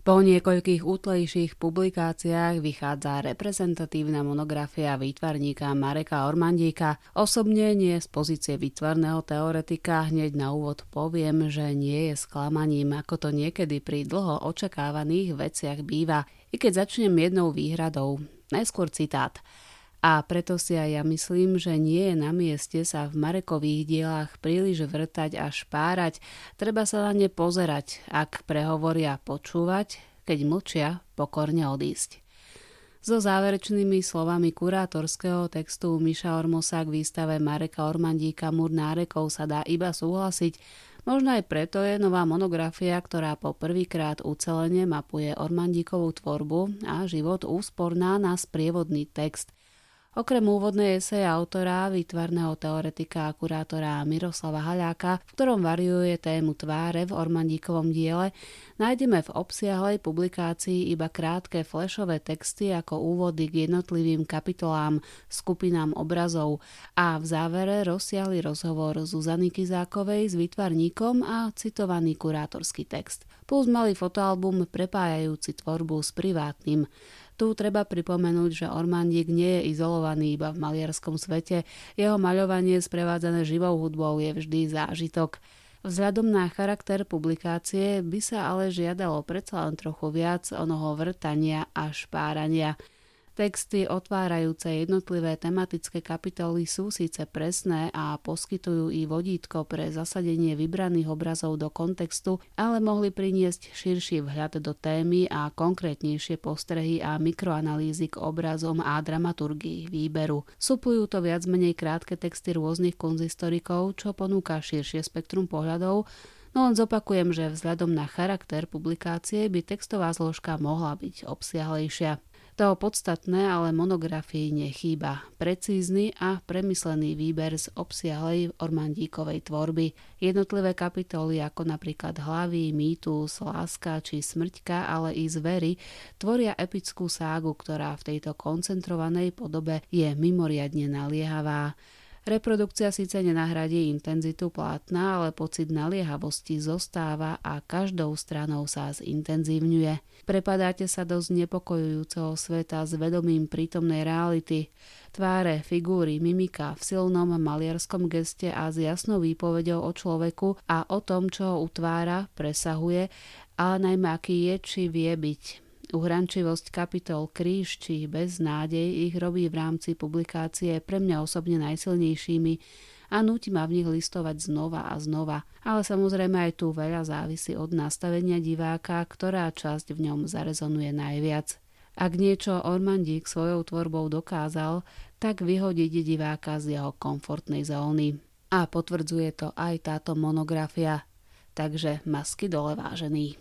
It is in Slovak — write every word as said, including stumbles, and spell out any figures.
Po niekoľkých útlejších publikáciách vychádza reprezentatívna monografia výtvarníka Mareka Ormandíka. Osobne nie z pozície výtvarného teoretika hneď na úvod poviem, že nie je sklamaním, ako to niekedy pri dlho očakávaných veciach býva, i keď začnem jednou výhradou. Najskôr citát. A preto si aj ja myslím, že nie je na mieste sa v Marekových dielách príliš vrtať a špárať. Treba sa na ne pozerať, ak prehovoria počúvať, keď mlčia pokorne odísť. So záverečnými slovami kurátorského textu Miša Ormosa k výstave Mareka Ormandíka Múr nárekov sa dá iba súhlasiť. Možno aj preto je nová monografia, ktorá po prvýkrát ucelene mapuje Ormandíkovú tvorbu a život úsporná na sprievodný text. Okrem úvodnej eseje autora, výtvarného teoretika a kurátora Miroslava Haľáka, v ktorom variuje tému tváre v Ormandíkovom diele, nájdeme v obsiahlej publikácii iba krátke flashové texty ako úvody k jednotlivým kapitolám, skupinám obrazov a v závere rozsiahly rozhovor Zuzany Kizákovej s výtvarníkom a citovaný kurátorský text. Plus malý fotoalbum prepájajúci tvorbu s privátnym. Tu treba pripomenúť, že Ormandík nie je izolovaný iba v maliarskom svete, jeho maľovanie sprevádzané živou hudbou je vždy zážitok. Vzhľadom na charakter publikácie by sa ale žiadalo predsa len trochu viac onoho vrtania a špárania. Texty otvárajúce jednotlivé tematické kapitoly sú síce presné a poskytujú i vodítko pre zasadenie vybraných obrazov do kontextu, ale mohli priniesť širší vhľad do témy a konkrétnejšie postrehy a mikroanalýzy k obrazom a dramaturgii výberu. Suplujú to viac menej krátke texty rôznych konzistorikov, čo ponúka širšie spektrum pohľadov, no len zopakujem, že vzhľadom na charakter publikácie by textová zložka mohla byť obsiahlejšia. Toho podstatné ale monografii nechýba. Precízny a premyslený výber z obsiahlej Ormandíkovej tvorby. Jednotlivé kapitoly ako napríklad Hlavy, Mýtus, Láska či Smrťka, ale i Zvery tvoria epickú ságu, ktorá v tejto koncentrovanej podobe je mimoriadne naliehavá. Reprodukcia síce nenahradí intenzitu plátna, ale pocit naliehavosti zostáva a každou stranou sa zintenzívňuje. Prepadáte sa do znepokojujúceho sveta s vedomím prítomnej reality. Tváre, figúry, mimika v silnom maliarskom geste a s jasnou výpovedou o človeku a o tom, čo ho utvára, presahuje, ale najmä aký je, či vie byť. Uhrančivosť kapitol Kríž či Beznádej ich robí v rámci publikácie pre mňa osobne najsilnejšími a núti ma v nich listovať znova a znova. Ale samozrejme aj tu veľa závisí od nastavenia diváka, ktorá časť v ňom zarezonuje najviac. Ak niečo Ormandík svojou tvorbou dokázal, tak vyhodiť diváka z jeho komfortnej zóny. A potvrdzuje to aj táto monografia. Takže masky dole, vážený.